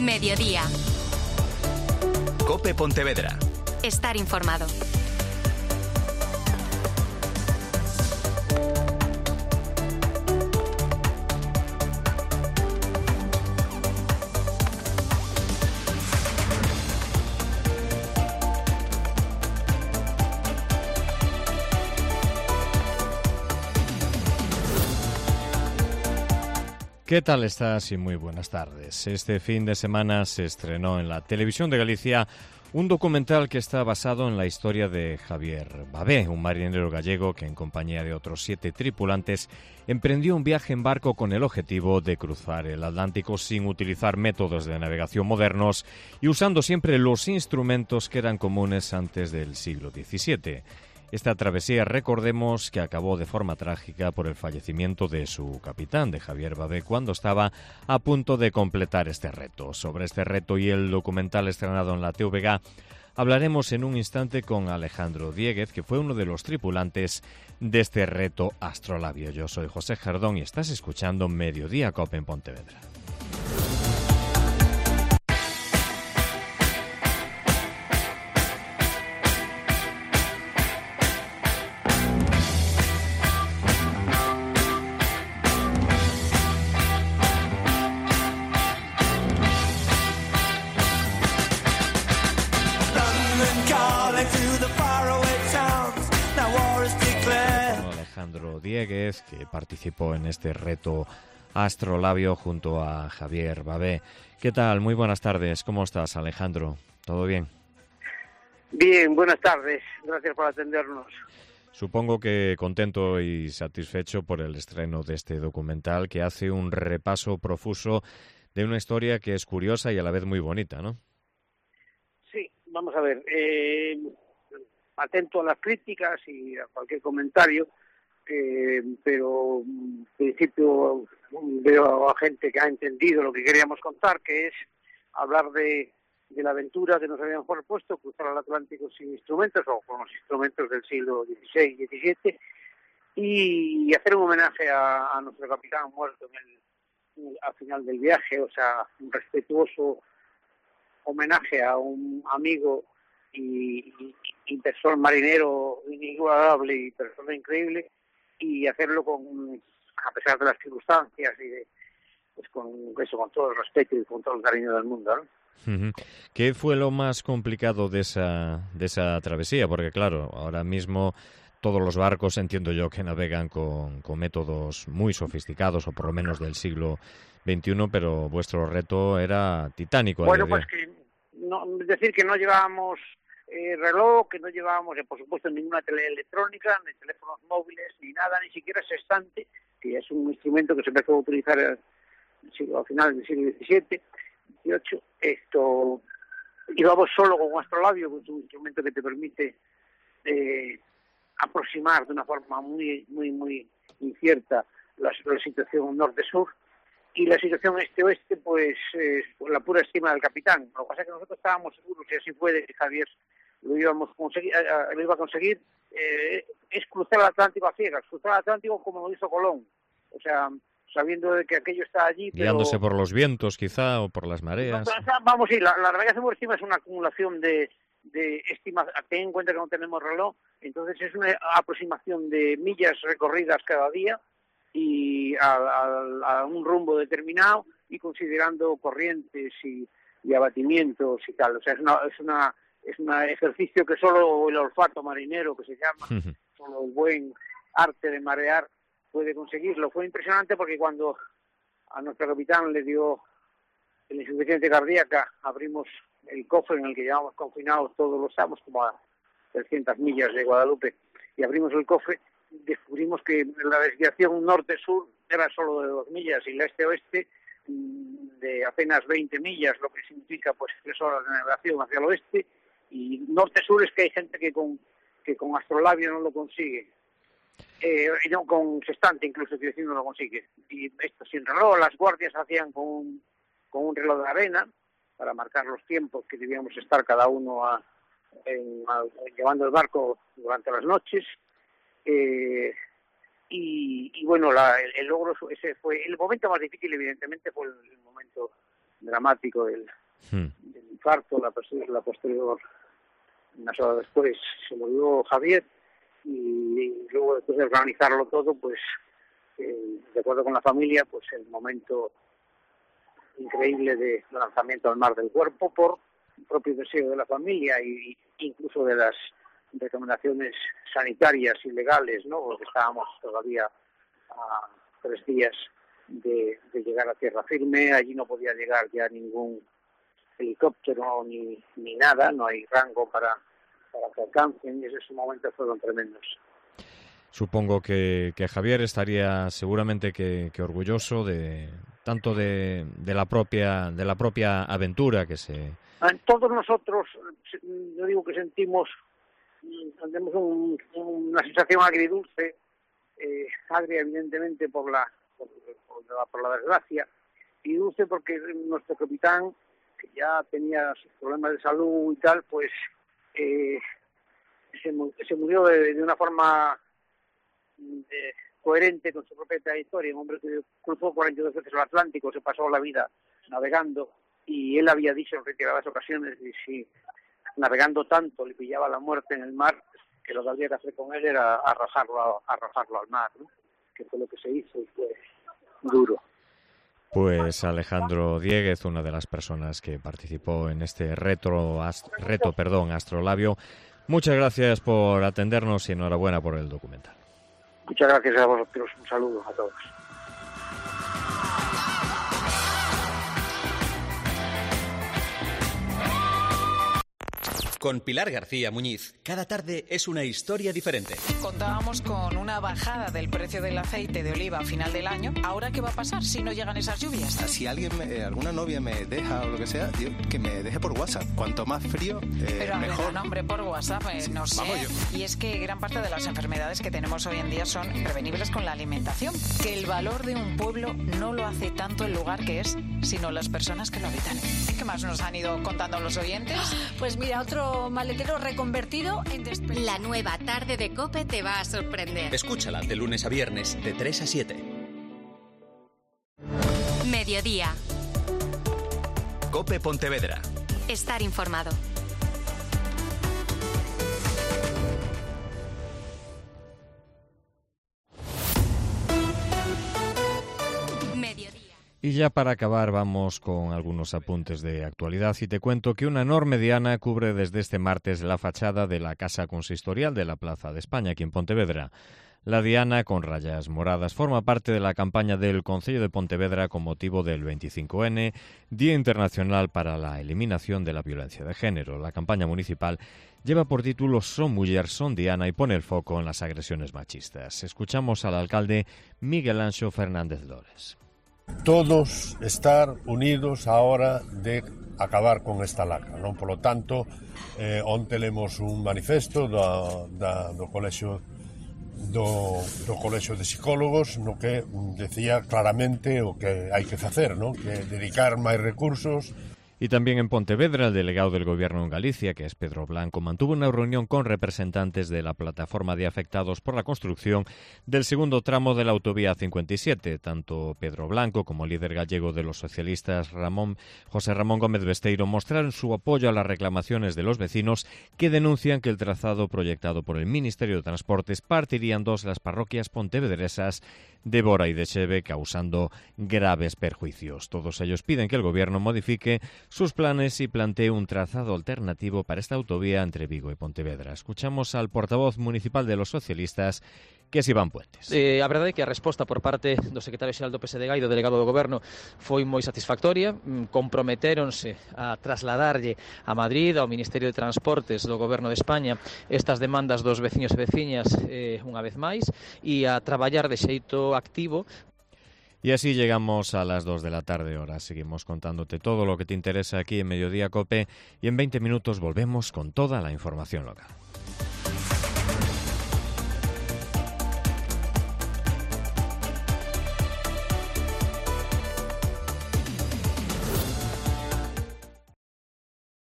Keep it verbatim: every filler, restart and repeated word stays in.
Mediodía. COPE Pontevedra. Estar informado. ¿Qué tal estás? Y muy buenas tardes. Este fin de semana se estrenó en la Televisión de Galicia un documental que está basado en la historia de Javier Babé, un marinero gallego que en compañía de otros siete tripulantes emprendió un viaje en barco con el objetivo de cruzar el Atlántico sin utilizar métodos de navegación modernos y usando siempre los instrumentos que eran comunes antes del siglo diecisiete. Esta travesía, recordemos, que acabó de forma trágica por el fallecimiento de su capitán, de Javier Babé, cuando estaba a punto de completar este reto. Sobre este reto y el documental estrenado en la T V G hablaremos en un instante con Alejandro Dieguez, que fue uno de los tripulantes de este reto Astrolabio. Yo soy José Jardón y estás escuchando Mediodía COPE en Pontevedra. Alejandro Dieguez, que participó en este reto Astrolabio junto a Javier Babé. ¿Qué tal? Muy buenas tardes. ¿Cómo estás, Alejandro? ¿Todo bien? Bien, buenas tardes. Gracias por atendernos. Supongo que contento y satisfecho por el estreno de este documental que hace un repaso profuso de una historia que es curiosa y a la vez muy bonita, ¿no? Sí, vamos a ver. Eh, atento a las críticas y a cualquier comentario. Eh, pero en principio veo a gente que ha entendido lo que queríamos contar, que es hablar de, de la aventura que nos habían propuesto, cruzar el Atlántico sin instrumentos o con los instrumentos del siglo dieciséis y diecisiete, y hacer un homenaje a, a nuestro capitán muerto en el, al final del viaje, o sea, un respetuoso homenaje a un amigo y, y, y persona marinero inigualable y persona increíble, y hacerlo con, a pesar de las circunstancias y de, pues con eso, con todo el respeto y con todo el cariño del mundo, ¿no? Uh-huh. ¿Qué fue lo más complicado de esa de esa travesía? Porque claro, ahora mismo todos los barcos entiendo yo que navegan con, con métodos muy sofisticados, o por lo menos del siglo veintiuno, pero vuestro reto era titánico. Bueno, pues que no, decir que no llevábamos Eh, reloj, que no llevábamos, eh, por supuesto, ninguna tele electrónica, ni teléfonos móviles, ni nada, ni siquiera sextante, que es un instrumento que se empezó a utilizar el siglo, al final del siglo diecisiete, dieciocho. Esto, íbamos solo con un astrolabio, que es un instrumento que te permite eh, aproximar de una forma muy, muy, muy incierta la, la situación norte-sur, y la situación este-oeste, pues, eh, la pura estima del capitán. Lo que pasa es que nosotros estábamos seguros, y así fue, de que Javier lo íbamos a conseguir, lo iba a conseguir, eh, es cruzar el Atlántico a ciegas, cruzar el Atlántico como lo hizo Colón, o sea, sabiendo de que aquello está allí, pero... guiándose por los vientos, quizá, o por las mareas. No, vamos, sí, la, la navegación por estima es una acumulación de, de estimas. Ten en cuenta que no tenemos reloj, entonces es una aproximación de millas recorridas cada día y a, a, a un rumbo determinado, y considerando corrientes y, y abatimientos y tal. O sea, es una... Es una es un ejercicio que solo el olfato marinero, que se llama, solo el buen arte de marear puede conseguirlo. Fue impresionante porque cuando a nuestro capitán le dio la insuficiencia cardíaca, abrimos el cofre en el que llevamos confinados todos los amos, como a trescientas millas de Guadalupe, y abrimos el cofre, descubrimos que la desviación norte-sur era solo de dos millas y la este-oeste de apenas veinte millas, lo que significa pues tres horas de navegación hacia el oeste. Y norte-sur es que hay gente que con que con astrolabio no lo consigue, eh, y no con sextante incluso, que decir, no lo consigue. Y esto sin reloj, las guardias hacían con un, con un reloj de arena para marcar los tiempos que debíamos estar cada uno a, en, a, llevando el barco durante las noches. Eh, y, y bueno, la, el, el logro, ese fue el momento más difícil, evidentemente, fue el, el momento dramático del, Hmm. del infarto, la, la posterior, unas horas después se murió Javier, y, y luego después de organizarlo todo, pues eh, de acuerdo con la familia, pues el momento increíble de lanzamiento al mar del cuerpo por propio deseo de la familia y incluso de las recomendaciones sanitarias y legales, ¿no? Porque estábamos todavía a tres días de, de llegar a tierra firme, allí no podía llegar ya ningún helicóptero ni, ni nada, no hay rango para, para que alcancen, y esos momentos fueron tremendos. Supongo que, que Javier estaría seguramente que, que orgulloso de tanto de, de la propia de la propia aventura que se... Todos nosotros, yo digo que sentimos, tenemos un, una sensación agridulce, eh, agria evidentemente por la, por, por, la, por la desgracia, y dulce porque nuestro capitán, que ya tenía sus problemas de salud y tal, pues eh, se, se murió de, de una forma de, coherente con su propia trayectoria. Un hombre que cruzó cuarenta y dos veces el Atlántico, se pasó la vida navegando, y él había dicho en reiteradas ocasiones que si navegando tanto le pillaba la muerte en el mar, que lo que había que hacer con él era arrojarlo, arrojarlo al mar, ¿no? Que fue lo que se hizo y fue duro. Pues Alejandro Diéguez, una de las personas que participó en este retro, ast, reto perdón, Astrolabio, muchas gracias por atendernos y enhorabuena por el documental. Muchas gracias a vosotros, un saludo a todos. Con Pilar García Muñiz, cada tarde es una historia diferente. Contábamos con una bajada del precio del aceite de oliva a final del año. ¿Ahora qué va a pasar si no llegan esas lluvias? Si alguien, me, alguna novia me deja o lo que sea, tío, que me deje por WhatsApp. Cuanto más frío, eh, Pero a mejor. ver, no, hombre, por WhatsApp, eh, no sé. Vamos yo. Y es que gran parte de las enfermedades que tenemos hoy en día son prevenibles con la alimentación. Que el valor de un pueblo no lo hace tanto el lugar que es, sino las personas que lo habitan. ¿Qué más nos han ido contando los oyentes? Pues mira, otro maletero reconvertido en despensa. La nueva tarde de COPE te va a sorprender. Escúchala de lunes a viernes de tres a siete. Mediodía. COPE Pontevedra. Estar informado. Y ya para acabar vamos con algunos apuntes de actualidad y te cuento que una enorme diana cubre desde este martes la fachada de la Casa Consistorial de la Plaza de España, aquí en Pontevedra. La diana, con rayas moradas, forma parte de la campaña del Concello de Pontevedra con motivo del veinticinco ene, Día Internacional para la Eliminación de la Violencia de Género. La campaña municipal lleva por título Son Muller, Son Diana y pone el foco en las agresiones machistas. Escuchamos al alcalde Miguel Anxo Fernández Lores. Todos estar unidos a hora de acabar con esta lacra, non? Polo tanto, eh, onte lemos un manifesto da, da, do colexio do, do colexio de psicólogos no que decía claramente o que hai que facer, non? Que dedicar máis recursos. Y también en Pontevedra, el delegado del Gobierno en Galicia, que es Pedro Blanco, mantuvo una reunión con representantes de la plataforma de afectados por la construcción del segundo tramo de la autovía cincuenta y siete. Tanto Pedro Blanco como el líder gallego de los socialistas, Ramón, José Ramón Gómez Besteiro, mostraron su apoyo a las reclamaciones de los vecinos que denuncian que el trazado proyectado por el Ministerio de Transportes partiría en dos las parroquias pontevedresas de Bora y de Xeve, causando graves perjuicios. Todos ellos piden que el Gobierno modifique sus planes y plantee un trazado alternativo para esta autovía entre Vigo y Pontevedra. Escuchamos al portavoz municipal de los socialistas, que es Iván Puentes. Eh, a verdade é que a resposta por parte do secretario xeral do P S D G e do delegado do Goberno foi moi satisfactoria. Comprometéronse a trasladarlle a Madrid, ao Ministerio de Transportes do Goberno de España, estas demandas dos veciños e veciñas eh, unha vez máis, e a traballar de xeito activo. Y así llegamos a las dos de la tarde. Ahora seguimos contándote todo lo que te interesa aquí en Mediodía COPE y en veinte minutos volvemos con toda la información local.